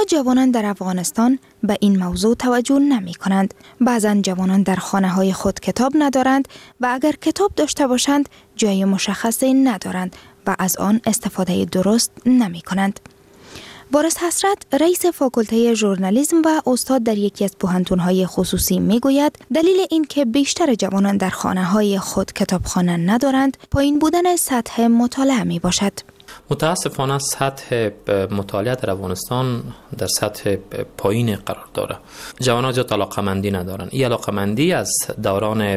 اما جوانان در افغانستان به این موضوع توجه نمی کنند. بعضا جوانان در خانه های خود کتاب ندارند و اگر کتاب داشته باشند جای مشخصی ندارند و از آن استفاده درست نمی کنند. وارث حسرت، رئیس فاکولته ژورنالیسم و استاد در یکی از پوهنتون‌های خصوصی میگوید دلیل این که بیشتر جوانان در خانه‌های خود کتابخانه ندارند پایین بودن سطح مطالعه می باشد. متاسفانه سطح مطالعه در افغانستان در سطح پایین قرار داره. جوانان زیاد علاقه‌مندی ندارن. این علاقه‌مندی از دوران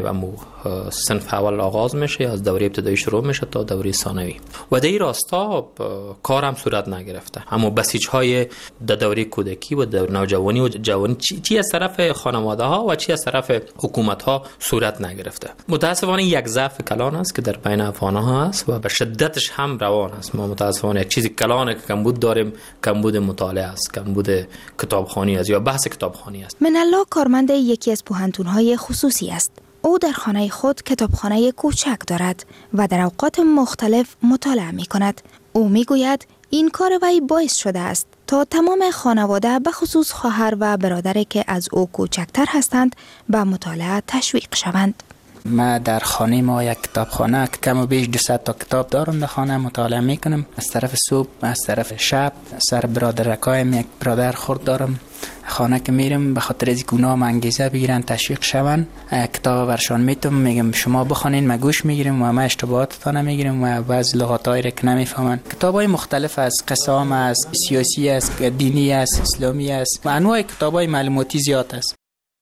صنف اول آغاز میشه، از دوره ابتدایی شروع میشه تا دوره ثانوی. و در این راستا کار هم صورت نگرفته. اما بسیج‌های در دوره کودکی و در نوجوانی و جوانی چی از طرف خانواده ها و چی از طرف حکومت ها صورت نگرفته. متاسفانه یک ضعف کلان است که در بین افغان‌ها هست و به شدتش هم روان است. ما متاسفانه یک چیزی کلانه که کمبود داریم، کمبود مطالعه است، کمبود کتابخوانی است یا بحث کتابخوانی است. منالله کارمند یکی از پوهنتون‌های خصوصی است. او در خانه خود کتابخانه کوچک دارد و در اوقات مختلف مطالعه می‌کند. او می‌گوید این کار وی باعث شده است تا تمام خانواده به خصوص خواهر و برادری که از او کوچکتر هستند به مطالعه تشویق شوند. ما در خانه ما یک کتابخانه کم و بیش 200 تا کتاب دارم. در خانه مطالعه میکنم. از طرف صبح، از طرف شب، سر برادرکایم یک برادر خورد دارم. خانه که میرم به خاطر از گناه انگیزه بگیرن، تشویق شون، کتاب برشان میتم، میگم شما بخونین، ما گوش میگیرم و ما اشتباهات نمیگیرم و بعضی لغاتایی را که نمیفهمن. کتابای مختلف از قسام است، سیاسی است، دینی است، اسلامی است و انواع کتابای معلوماتی زیاد است.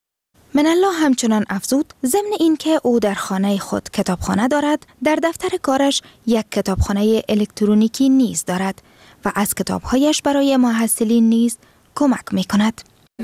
منالله همچنان افزود ضمن این که او در خانه خود کتابخانه دارد، در دفتر کارش یک کتابخانه الکترونیکی نیز دارد و از کتابهایش برای محصلین نیز کمک میکند.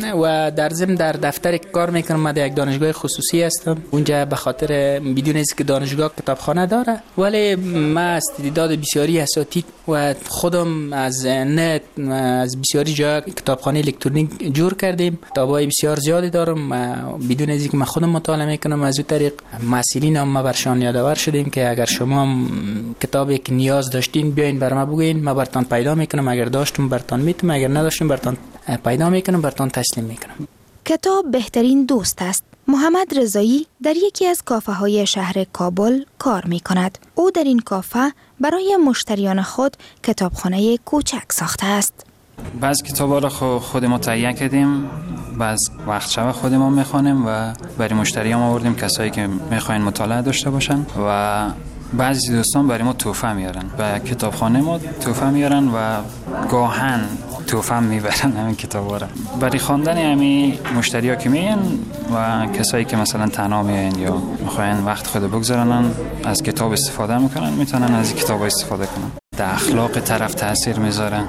و در ضمن در دفتر کار میکنم. من در یک دانشگاه خصوصی هستم. اونجا به خاطر بدون اینکه دانشگاه کتابخانه داره، ولی ما از تعداد بسیاری اساتید و خودم از نت از بسیاری جا کتابخانه الکترونیک جور کردیم. کتابای بسیار زیادی دارم و بدون اینکه من خودم مطالعه میکنم از اون طریق مسئولین هم ما برشان یادآور شدیم که اگر شما کتابی که نیاز داشتین بیاین بر ما بگین، ما براتون پیدا میکنم. اگر داشتم براتون میتم، اگر نداشتم براتون پیدا میکنم، براتون تسلیم میکنم. کتاب بهترین دوست است. محمد رضایی در یکی از کافه های شهر کابل کار می کند. او در این کافه برای مشتریان خود کتابخانه کوچک ساخته است. بعض کتابا را خود ما تهیه کردیم، بعض وقت شب خود ما میخوانیم و برای مشتریان آوردیم، کسایی که میخواین مطالعه داشته باشن و بعضی دوستان برای ما تحفه میارن. به کتابخانه ما تحفه میارن و گاهن تحفه میبرن همین کتابا را. برای خواندن همین مشتری‌ها که میان و کسایی که مثلا تنها میان یا میخواین وقت خود بگذارن از کتاب استفاده میکنن، میتونن از این کتابا استفاده کنن. در اخلاق طرف تاثیر میذاره،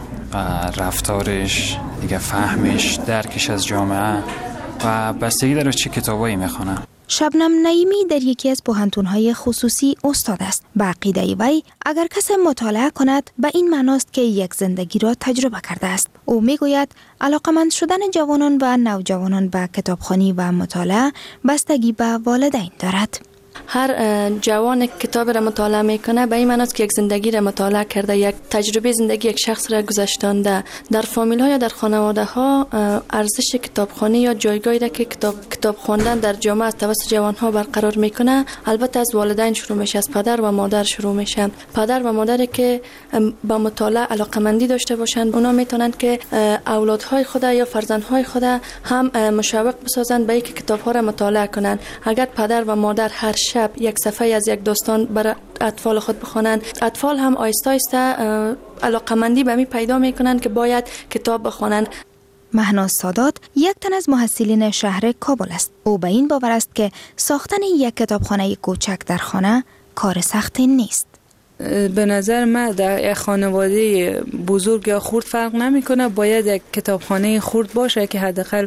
رفتارش، دیگه فهمش، درکش از جامعه و بستگی داره چه کتابایی میخونه. شبنم نعیمی در یکی از پوهنتون‌های خصوصی استاد است. به عقیده وی اگر کسی مطالعه کند به این معناست که یک زندگی را تجربه کرده است. او میگوید علاقمند شدن جوانان و نوجوانان به کتابخوانی و مطالعه بستگی به والدین دارد. هر جوان کتاب را مطالعه میکنه به این معنی است که یک زندگی را مطالعه کرده، یک تجربه زندگی یک شخص را گذشتانده. در فامیل ها یا در خانواده ها ارزش کتابخوانی یا جایگاهی را که کتاب خواندن در جامعه از توسط جوان ها برقرار میکنه البته از والدین شروع میشه، از پدر و مادر شروع میشه. پدر و مادری که با مطالعه علاقمندی داشته باشند اونا میتونند که اولادهای خود یا فرزندهای خود هم مشوق بسازند به اینکه کتاب ها را مطالعه کنند. اگر پدر و مادر هر شب یک صفحه از یک داستان برای اطفال خود بخوانند، اطفال هم آیسته آیسته علاقمندی به می پیدا میکنند که باید کتاب بخوانند. مهناز سادات یک تن از محصلین شهر کابل است. او به این باور است که ساختن یک کتابخانه کوچک در خانه کار سختی نیست. به نظر من در یک خانواده بزرگ یا خرد فرق نمیکنه، باید یک کتابخانه خرد باشه که حداقل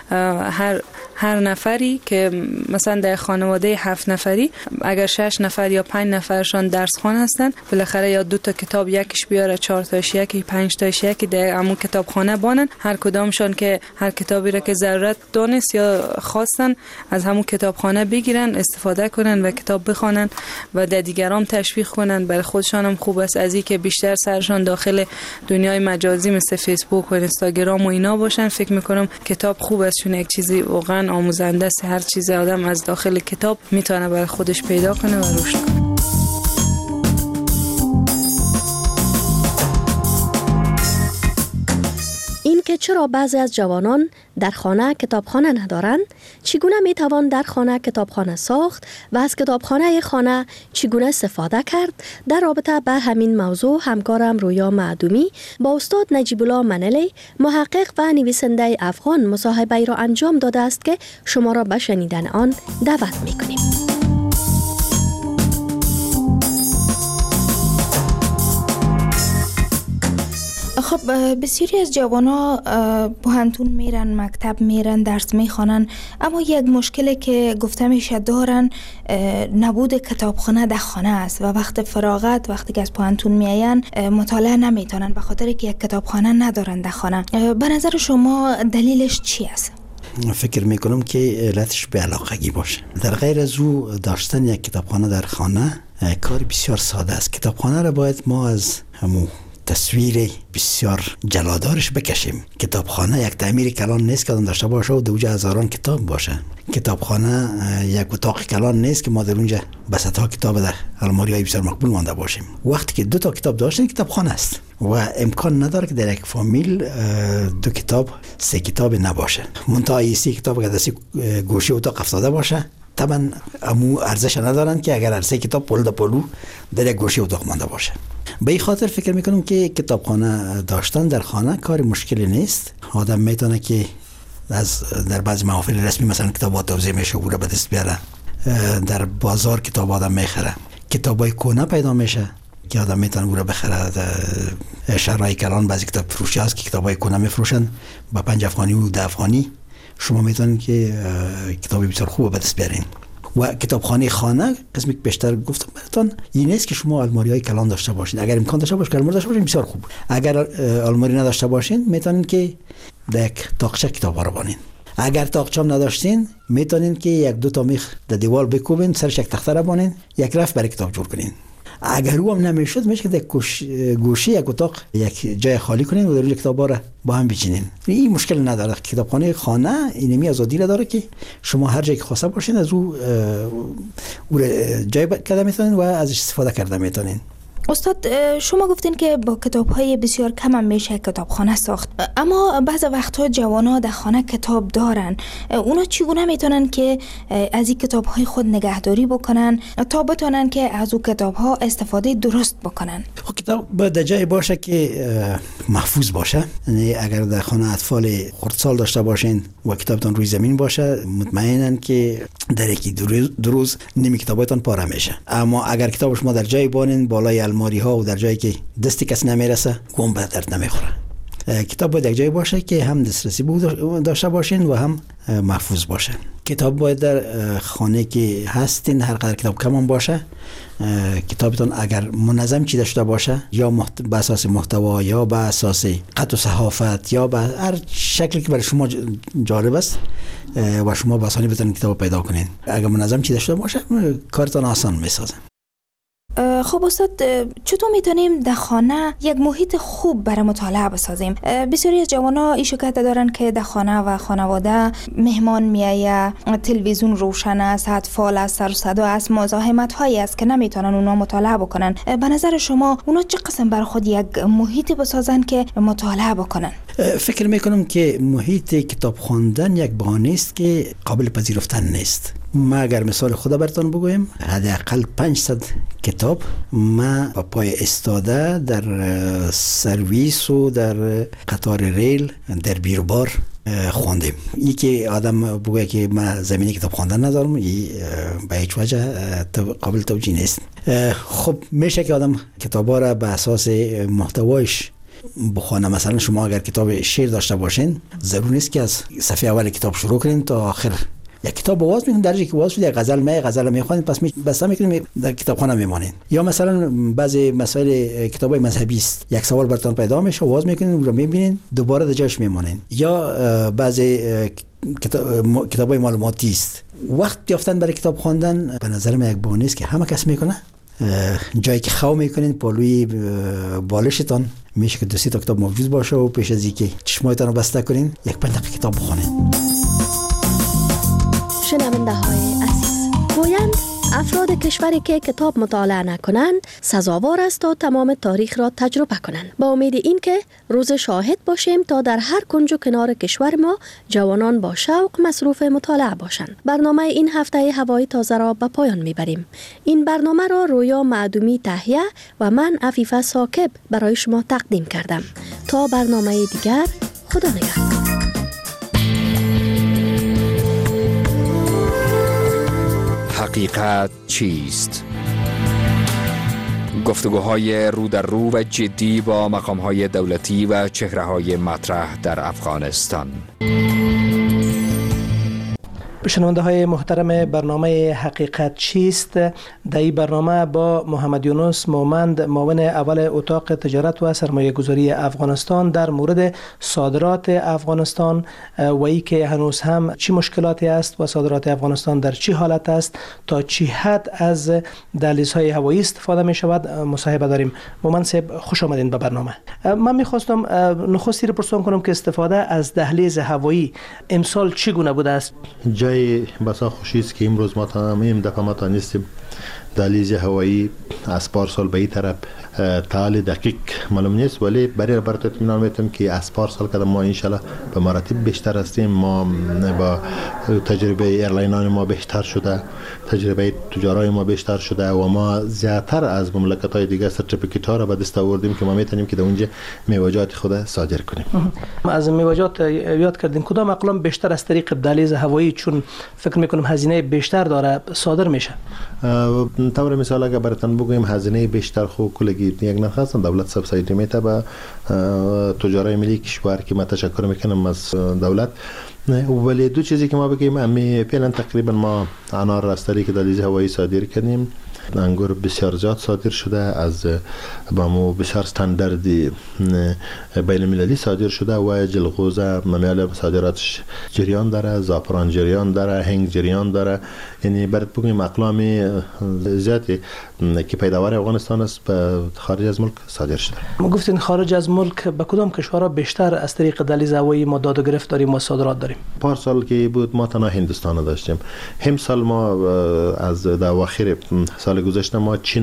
هر نفری که مثلا در خانواده 7 نفری اگر 6 نفر یا 5 نفرشان درس خوان هستن، بالاخره یا 2 تا کتاب یکیش بیاره، 4 تاش یکی، 5 تاش یکی در همون کتابخانه بانن. هر کدامشان که هر کتابی را که ضرورت دانست یا خواستن از همون کتابخانه بگیرن، استفاده کنن و کتاب بخونن و در دیگران تشویق کنن برای خودشان هم خوب است از این که بیشتر سرشان داخل دنیای مجازی مثل فیسبوک و اینستاگرام و اینا باشن. فکر میکنم کتاب خوب است، چون یک چیزی واقعا آموزنده است. هر چیز آدم از داخل کتاب میتونه برای خودش پیدا کنه و رشد کنه. این که چرا بعضی از جوانان در خانه کتابخانه ندارند، چگونه میتوان در خانه کتابخانه ساخت و از کتابخانه خانه چگونه استفاده کرد، در رابطه به همین موضوع همکارم رویا معدومی با استاد نجیب الله منلی محقق و نویسنده افغان مصاحبه را انجام داده است که شما را به شنیدن آن دعوت میکنیم. خب بسیاری از جوانا پوهنتون میرن، مکتب میرن، درس میخوانن، اما یک مشکلی که گفته میشه دارن نبود کتابخانه در خانه است و وقت فراغت وقتی که از پوهنتون میاین مطالعه نمیتونن به خاطر که یک کتابخانه ندارن در خانه. به نظر شما دلیلش چی است؟ فکر میکنم که علتش به علاقگی باشه. در غیر از او داشتن یک کتابخانه در خانه کار بسیار ساده است. کتابخانه را باید ما از همون تصویر بسیار جلادارش بکشیم. کتابخانه یک تعمیر کلان نیست که آدم داشته باشه و دوجه هزاران کتاب باشه. کتابخانه یک اتاق کلان نیست که ما در اونجا بسطها کتاب در الماری های بسیار مقبول مانده باشیم. وقتی که 2 تا کتاب داشتن کتابخانه است و امکان نداره که در یک فامیل 2 کتاب 3 کتاب نباشه. منتها 3 کتاب که در گوشه اتاق افتاده باشه طبعا امو ارزش ندارن که اگر 3 کتاب پول پولو در یک گوشه اتاق مانده باشه. به این خاطر فکر میکنم که کتابخانه داشتن در خانه کار مشکلی نیست. آدم میتونه که در بعضی محافل رسمی مثلا کتابات توزیع میشه و به دست بیاره. در بازار کتاب آدم میخره. کتابای کهنه پیدا میشه که آدم میتونه او را بخره. شهرهای کلان بعضی کتاب فروشی هست که کتابای کهنه میفروشن با 5 افغانی و 10 افغانی. شما میتونید که کتابی بسیار خوب به دست بیارین. و کتابخانه خانه قسمی که بیشتر گفتم براتون این نیست که شما الماری های کلان داشته باشین. اگر امکان داشته باشین الماری داشته باشین بسیار خوب. اگر الماری نداشته باشین میتونین که در یک تاقچه کتابا رو بانین. اگر تاقچه هم نداشتین میتونین که 1-2 تا میخ در دیوار بکوبین، سرش یک تخته رو بانین، یک رف برای کتاب جور کنین. اگر او هم نمیشد میشه که در گوشه یک اتاق یک جای خالی کنین و در اونجا کتابا رو با هم بچینین. این مشکل نداره. کتابخانه خانه اینمی آزادی را داره که شما هر جایی که خواسته باشین از او جای کرده میتونین و ازش استفاده کرده میتونین. استاد شما گفتین که با کتاب‌های بسیار کم هم میشه کتابخانه ساخت، اما بعض وقت‌ها جوانا در خانه کتاب دارن. اونا چگونه میتونن که از این کتاب‌های خود نگهداری بکنن تا بتونن که از اون کتاب‌ها استفاده درست بکنن؟ کتاب باید جای باشه که محفوظ باشه. یعنی اگر در خانه اطفال خردسال داشته باشین و کتابتون روی زمین باشه مطمئنن که در یکی دو روز نیمه کتابتون پاره میشه. اما اگر کتاب شما در جای بانین بالای الماری ها و در جایی که دستی کس نمیرسه گم به درد نمیخوره. کتاب باید یک جایی باشه که هم دسترسی داشته باشین و هم محفوظ باشه. کتاب باید در خانه که هستین هر قدر کتاب کم هم باشه کتابتون اگر منظم چیده شده باشه یا به اساس محتوا یا به اساس خط و صحافت یا به هر شکلی که برای شما جالب است و شما به آسانی بتونید کتاب پیدا کنین. اگر منظم چیده شده باشه کارتون آسان میسازه. خب استاد چطور میتونیم در خانه یک محیط خوب برای مطالعه بسازیم؟ بسیاری از جوانا این شکایت دارن که در خانه و خانواده مهمان میایه، تلویزیون روشن است، اطفال است، سر و صدا است، مزاحمت هایی است که نمیتونن اونا مطالعه بکنن. به نظر شما اونا چه قسم برای خود یک محیط بسازن که مطالعه بکنن؟ فکر میکنم که محیط کتاب خواندن یک بهانه است که قابل پذیرفتن نیست. ما اگر مثال خدا براتون بگویم حداقل 500 کتاب ما با پای استاده در سرویس و در قطار ریل در بیروبار خواندیم. این که آدم بگوید که ما زمینه کتاب خواندن ندارم این به هیچ وجه قابل توجیه نیست. خب میشه که آدم کتابا را به اساس محتوایش بخونه. مثلا شما اگر کتاب شعر داشته باشین ضرور نیست که از صفحه اول کتاب شروع کنین تا آخر یک کتاب باز میکنین. در جایی که باز شد یک غزل میخوانید پس بسته میکنین در کتابخانه میمانین. یا مثلا بعضی مسائل کتابای مذهبی است یک سوال براتون پیدا میشه باز میکنین اون رو میبینین دوباره در جاش میمانین. یا بعضی کتابای معلوماتی است. وقت یافتن برای کتاب خواندن به نظر من یک بهانه است که همه کس میکنه جایی که خو میکنین پالوی بالشتان میشه که 2-3 تا کتاب موجود باشه و پیش از اینکه چشمایتان رو بسته کنین 1-5 دقیقه کتاب بخونین. شنونده های عزیز، گویند افراد کشوری که کتاب مطالعه نکنند سزاوار است تا تمام تاریخ را تجربه کنند. با امید این که روز شاهد باشیم تا در هر کنج و کنار کشور ما جوانان با شوق مصروف مطالعه باشند. برنامه این هفته هوای تازه را به پایان میبریم. این برنامه را رویا معدومی تهیه و من عفیفه ثاقب برای شما تقدیم کردم. تا برنامه دیگر، خدا نگهدار. حقیقت چیست؟ گفتگوهای رو در رو و جدی با مقام‌های دولتی و چهره‌های مطرح در افغانستان. شنونده های محترم برنامه حقیقت چیست؟ در این برنامه با محمد یونس مومند، معاون اول اتاق تجارت و سرمایه گذاری افغانستان در مورد صادرات افغانستان و ای که هنوز هم چی مشکلاتی است و صادرات افغانستان در چی حالت است، تا چی حد از دهلیزهای هوایی استفاده می شود مصاحبه داریم. مومند صاحب خوش آمدین به برنامه. من میخواستم نخستی رو پرسان کنم که استفاده از دهلیز هوایی امسال چگونه بوده است؟ جای بسا خوشی است که امروز ما این دفعه ما تانستیم دهلیز هوایی از پارسال به این طرف تعال دقیق معلوم نیست، ولی برای اطمینان میتونم که از پارسال که ما انشالله به مراتب بیشتر هستیم. ما با تجربه ایرلاینان ما بیشتر شده، تجربه تجارای ما بیشتر شده و ما زیادتر از مملکت‌های دیگه سرتیفیکیت ها را به دست آوردیم که ما میتونیم که در اونجا میوه‌جات خود صادر کنیم. از میوه‌جات یاد کردین کدام اقلام بیشتر از طریق دهلیز هوایی، چون فکر میکنم هزینه بیشتر داره، صادر میشه؟ طور مثال اگر براتون بگویم هزینه بیشتر خو کلگی یک نرخ هستن دولت سبسایدی میته به تجارای ملی کشور که ما تشکر میکنم از دولت. ولی دو چیزی که ما بگیم امی فعلا تقریبا ما انار از طریق دهلیز هوایی صادر کردیم، انگور بسیار زیاد صادر شده، از بامو بسیار استانداردی بین المللی صادر شده و جلغوزه ممیال صادراتش جریان داره، زعفران جریان داره، هنگ جریان داره. یعنی برات بگیم اقلام زیادی که پیداوار افغانستان است به خارج از ملک صادر شده. ما گفتین خارج از ملک به کدام کشورها بیشتر از طریق دهلیز هوایی ما داد و گرفت داریم و صادرات داریم؟ پارسال که بود ما تنها هندوستان داشتیم. امسال ما از در اواخر سال گذشته ما چین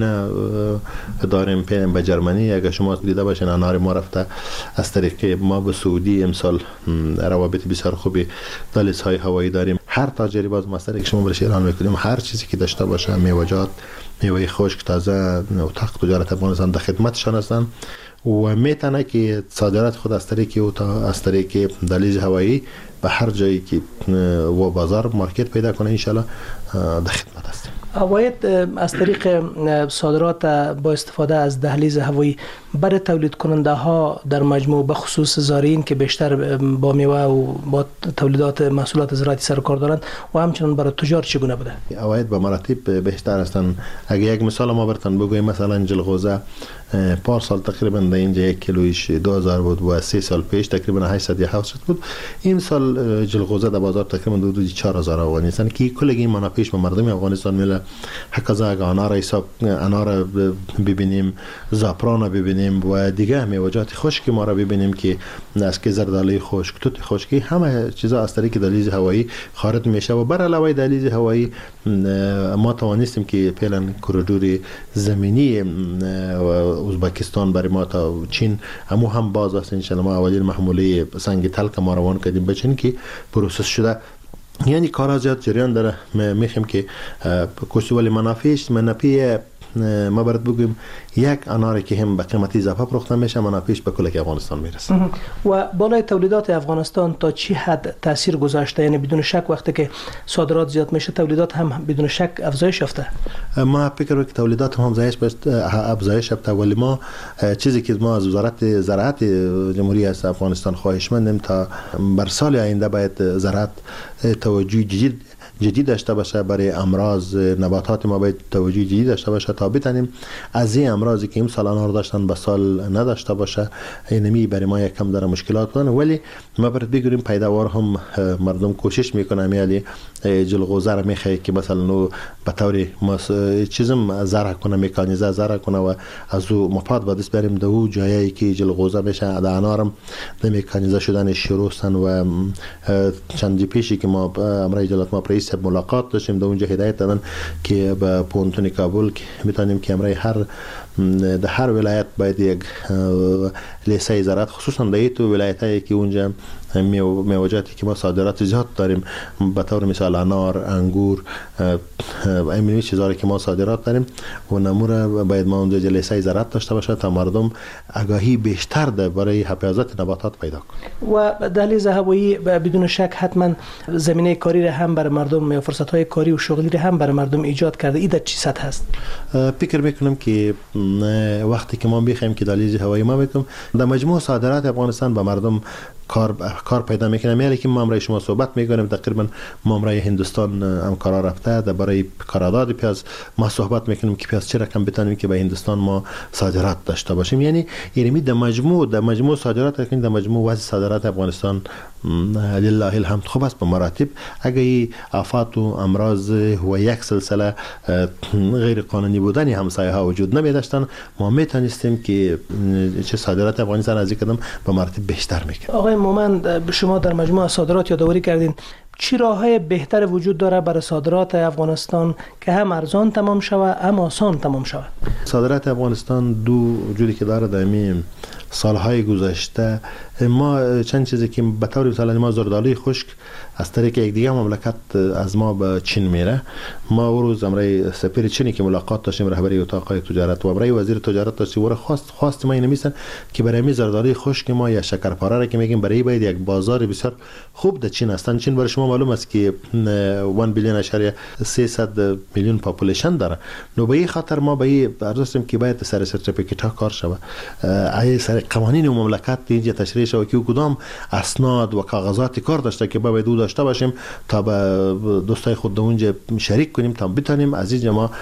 داریم، به جرمنی. اگر شما دیده باشین انار ما رفته از طریق ما به سعودی. امسال روابط بسیار خوبی دهلیزهای هوایی داریم. هر تاجری باز مستری که شما برش اعلان میکنیم هر چیزی که داشته باشه، میوه‌جات، میوه خشک تازه، اتاق تجارت افغانستان در خدمتشان هستند و میتونه که صادرات خود از طریق دهلیز هوایی به هر جایی که و بازار مارکت پیدا کنه انشالله در خدمت هستیم. عواید از طریق صادرات با استفاده از دهلیز هوایی برای تولید کننده ها در مجموع به خصوص زارعین که بیشتر با میوه و با تولیدات محصولات زراعتی سر و کار دارند و همچنین برای تجار چگونه بوده؟ عواید به مراتب بیشتر هستند. اگه یک مثال ما براتون بگویم، مثلا جلغوزه پارسال تقریبا در اینجا 1 کیلویش 2000 بود و 3 سال پیش تقریبا 800 یا 700 بود. این سال جلغوزه در بازار تقریبا حدود 4000 افغانی است که کلگی منافعش به مردم افغانستان میله. حقیقتا اگه انار ببینیم، زعفران ببینیم و دیگه میوه‌جات خشک ما را ببینیم که نسک زردالوی خشک، توت خشکی، همه چیزا از طریق دهلیز هوایی خارج میشه و بر علاوه دهلیز هوایی ما توانستیم که فعلا کوریدور زمینی ازبکستان برای ما تا چین هم باز است. انشالله ما اولین محموله سنگ تلک ما روان کردیم به چین که پروسس شده. یعنی کارا زیاد جریان داره. میخوام که کشتی ولی منافع ما برات بگویم یک اناری که هم به قیمتی اضافه فروخته میشه منافعش به کل افغانستان میرسه. و بالای تولیدات افغانستان تا چی حد تاثیر گذاشته؟ یعنی بدون شک وقتی که صادرات زیاد میشه تولیدات هم بدون شک افزایش یافته. ما فکر کنم که تولیدات هم افزایش یافته، ولی ما چیزی که ما از وزارت زراعت جمهوری افغانستان خواهش مندیم تا بر سال آینده باید زراعت توجه جدید جدی داشته باشه، برای امراض نباتات ما باید توجه جدی داشته باشه تا بتونیم از این امراضی که این سال انار داشتن به سال نداشته باشه. اینمی برای ما یک کم داره مشکلات کنه. ولی ما برات بگیم پیداوار هم مردم کوشش میکنه میالی جلغوزه را میخواه که مثلا به طور چیزم زرع کنه، مکانیزه زرع کنه و از او مفاد به دست بریم در او جایی که جلغوزه میشه در انارم در مکانیزه شدن شروع سن. و چندی پیشی که ما امرای جلالت ما رئیس ملاقات داشتیم در اونجا هدایت دادن که به پونتون کابل که میتونیم که امرای در هر ولایت باید یک لیسه زراعت، خصوصا در تو ولایت هایی که اونجا میوجاتی که ما صادرات زیاد داریم، به طور مثال انار، انگور، این چیزایی که ما صادرات داریم و نمور باید ما اونجا لیسه زراعت داشته باشه تا مردم آگاهی بیشتر ده برای حفاظت نباتات پیدا کنه. و دهلیز هوایی بدون شک حتما زمینه کاری را هم برای مردم، فرصت های کاری و شغلی را هم برای مردم ایجاد کرده. این در چی سطح هست؟ فکر میکنم که وقتی که ما بخوایم که دهلیز هوایی ما بکنم در مجموع صادرات افغانستان به مردم کار پیدا میکنه. میالی که ما امرای شما صحبت میکنیم تقریبا ما امرای هندوستان همکارا رفته در برای قرارداد پیاز ما صحبت میکنیم که پیاز چه رقم بتونیم که به هندوستان ما صادرات داشته باشیم. یعنی در مجموع صادرات که در مجموع وضع صادرات افغانستان لله الحمد خوب است به مراتب. اگه آفات و امراض و یک سلسله غیر قانونی بودن همسایه ها وجود نمی داشتن ما میتونستیم که چه صادرات افغانستان از این قدم به مراتب بیشتر میکنه. آقای مومند، شما در مجموعه صادرات یادآوری کردین، چی راه‌های بهتر وجود داره برای صادرات افغانستان که هم ارزان تمام شود هم آسان تمام شود؟ صادرات افغانستان دو وجودی که داره در سالهای گذشته ما چند چیزی که به طور مثال ما زردالوی خشک از طریق یک دیگه مملکت از ما به چین میره. ما او روز امرای سفیر چینی که ملاقات داشتیم رهبری اتاق تجارت و امرای وزیر تجارت داشتیم و خواست ما نمیسن که برای می زردالوی خشک ما یا شکرپاره را که میگیم برای باید یک بازار بسیار خوب در چین هستن. چین برای شما معلوم است که 1 بیلیون اشاریه 300 میلیون پاپولیشن داره. نو به این خاطر ما به این ارزشیم که باید سر سرتیفیکیت ها کار شود، ای سر قوانین مملکت اینجا تشریح شود که کدام اسناد و کاغذات کار داشته که باید دو داشته باشیم تا به دوستای خود اونجا شریک کنیم تا بتونیم از اینجا ما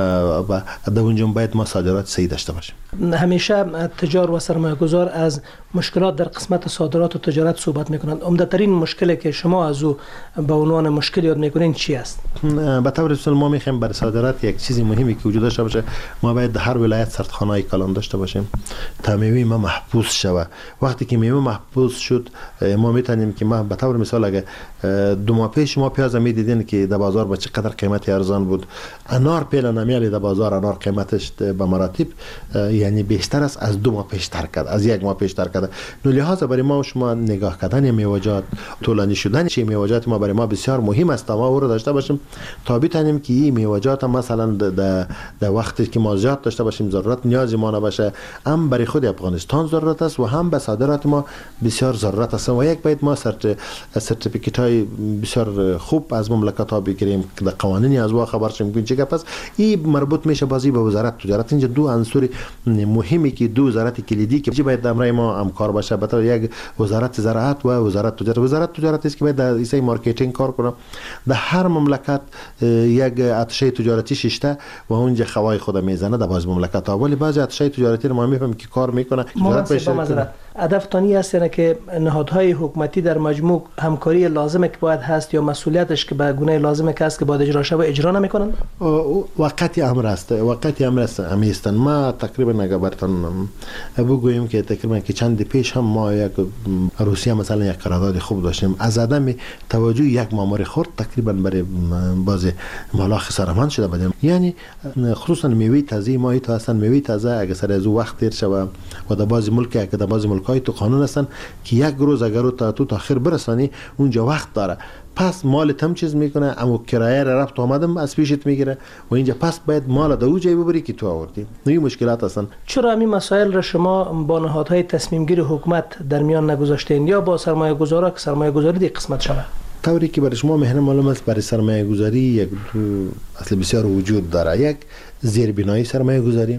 در اونجا باید ما صادرات صحیح داشته باشیم. همیشه تجار و سرمایه‌گذار از مشکلات در قسمت صادرات و تجارت صحبت میکنند. عمده‌ترین مشکلی که شما از او به عنوان مشکل یاد میکنین چی است؟ به طور اصل ما میخوایم برای صادرات یک چیزی مهمی که وجود داشته باشه، ما باید در هر ولایت سردخانه‌ای کلان داشته باشیم تا میوه ما محفوظ شود. وقتی که میوه محفوظ شد ما میتونیم که ما به طور مثال اگه 2 ماه پیش ما پیاز میدیدین که در بازار با چقدر قیمت ارزان بود، انار پیلا نمیالی در بازار انار قیمتش به مراتب یعنی بیشتر است از 2 ماه پیشتر کرد، از 1 ماه پیشتر کرد. نو لحاظا برای ما شما نگاه کردن میوه‌جات، طولانی شدن چه میوه‌جات ما برای ما بسیار مهم است تا ما او رو داشته باشیم تا بتونیم که این میوه‌جات مثلا در وقتی که ما زیاد داشته باشیم ضرورت نیاز ما نباشه، هم برای خود افغانستان ضرورت است و هم به صادرات ما بسیار ضرورت است. و یک باید ما سرتیفیکیت های بسیار خوب از مملکت ها بگیریم که در قوانینی از وا خبر شیم که چه پس این مربوط میشه بازی به وزارت تجارت. اینجا دو عنصر مهمی که دو وزارت کلیدی که باید امرای ما همکار باشه، به طور یک وزارت زراعت و وزارت تجارت. وزارت تجارت است که باید در ایسای مارکتینگ کار کنه. در هر مملکت یک اتشه تجارتی ششته و اونجا خوای خود میزنه در باز مملکت ها، ولی بعضی اتشه تجارتی رو ما میفهمیم که کار میکنه. تجارت هدف تانی است یعنی که نهادهای حکومتی در مجموع همکاری لازمه که باید هست یا مسئولیتش که به گونه لازمه که است که باید اجرا شود اجرا نمیکنن؟ وقتی امر است همیستن. ما تقریبا اگه براتون بگوییم که تقریبا که چند پیش هم ما یک روسیه مثلا یک قرارداد خوب داشتیم، از عدم توجه یک مامور خرد تقریبا برای باز مالا خسارمند شده بودیم. یعنی خصوصا میوه تازه ما تو هستن میوه تازه اگه سر از وقت دیر شود و در بعضی ملک که در بعضی ملک‌های تو قانون هستن که یک روز اگر تو تاخیر برسانی اونجا وقت داره، پس مال تم چیز میکنه، اما کرایه را رفت آمدم از پیشت میگیره و اینجا پس باید مال در اونجا ببری که تو آوردی. این مشکلات هستن. چرا همین مسائل را شما با نهادهای تصمیم گیر حکومت در میان نگذاشتین یا با سرمایه گذارا که سرمایه گذاری دی قسمت شود؟ طوری که برای شما مهنه معلوم است برای سرمایه گذاری یک اصل بسیار وجود داره. یک زیربنایی سرمایه گذاری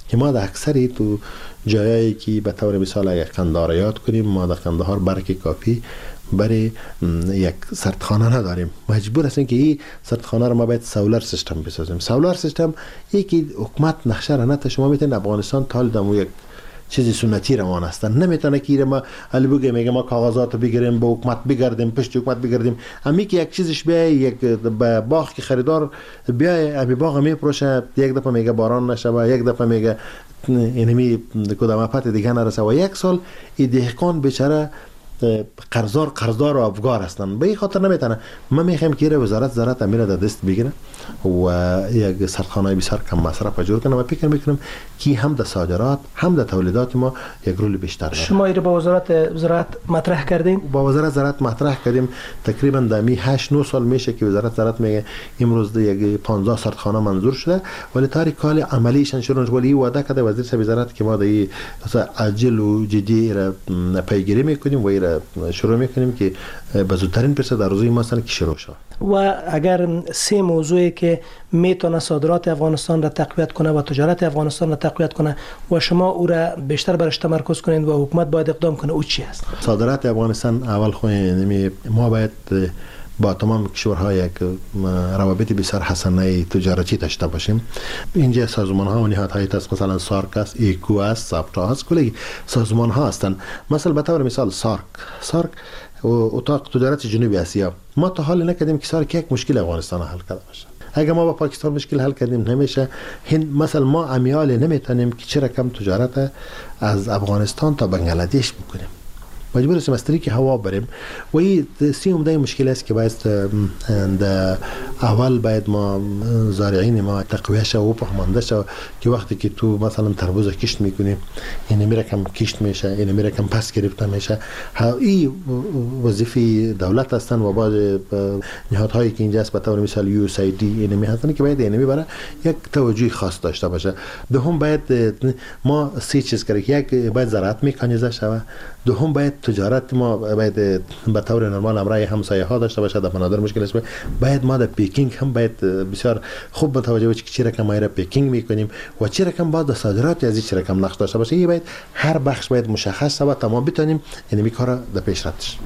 که ما در اکثر تو جایی که به طور مثال اگر قندهار یاد کنیم، ما در قندهار برق کافی برای یک سردخانه نداریم. مجبور هستیم که این سردخانه رو ما باید سولار سیستم بسازیم. سولار سیستم یکی حکومت نقشه را نته، شما میتونید افغانستان تا دمو یک چیزی سنتی روان هستن، نمیتونه که ما علی بگه میگه ما کاغذات بگیریم با حکومت بگردیم، پشت حکومت بگردیم. امی که یک چیزش بیای یک باغ که خریدار بیای امی باغ میپروشه، یک دفعه میگه باران نشه و یک دفعه میگه اینمی کدام افت دیگه نرسه و یک سال این دهقان بیچاره قرضدار و افگار هستن. به این خاطر نمیتونه. ما میخوایم که وزارت زراعت امیر در دست بگیره و یک سردخانه بسیار کم مصرف جور کنه و فکر میکنم که هم در صادرات هم در تولیدات ما یک رول بیشتر داره. شما ایره با وزارت زراعت مطرح کردین؟ با وزارت زراعت مطرح کردیم. تقریبا در 8-9 سال میشه که وزارت زراعت میگه امروز یک 15 سردخانه منظور شده، ولی تاریخ کال عملیشان شروع نشد. ولی وعده کرده وزیر صاحب زراعت که ما در عاجل و جدی را پیگیری میکنیم و شروع میکنیم که به زودترین فرصت در روزی ما که شروع شد. و اگر سه موضوعی که میتونه صادرات افغانستان را تقویت کنه و تجارت افغانستان را تقویت کنه و شما او را بیشتر برش تمرکز کنید و حکومت باید اقدام کنه، او چی است؟ صادرات افغانستان اول خو ما باید با تمام کشورها یک روابط بسیار حسنه تجارتی داشته باشیم. اینجا سازمان ها و نهادهای هست، مثلا سارک است، ایکو است، سابتا است، کلی سازمان ها هستند. مثلا به طور مثال سارک و اتاق تجارت جنوبی آسیا، ما تا حال نکردیم که سارک یک مشکل افغانستان حل کرده باشه. اگر ما با پاکستان مشکل حل کردیم نمیشه. مثلا ما امیال نمیتونیم که چه رقم تجارت از افغانستان تا بنگلادش بکنیم. مجبور هستیم از طریق هوا بریم و این سی عمده مشکل است که باید اول باید ما زارعین ما تقویه شد و فهمانده شد که وقتی که تو مثلا تربوز کشت میکنیم این میره کم کشت میشه، این میره کم پس گرفته میشه. این وظیفه دولت هستن و بعض نهادهایی که اینجا است به طور مثال یو اس ای دی اینمی هستن که باید اینمی برای یک توجه خاص داشته باشه. دوم باید ما سه چیز کردیم. یک باید زراعت مکانیزه شود، دوم باید تجارت ما باید به طور نرمال امرای همسایه ها داشته باشه. در بنادر مشکل است. باید ما در پیکینگ هم باید بسیار خوب متوجه باشیم که چه رقم ما را پیکینگ میکنیم و چه رقم باید صادرات از چه رقم نقش داشته باشه. این باید هر بخش باید مشخص شود تا ما بتونیم این کارا در پیش رفتش.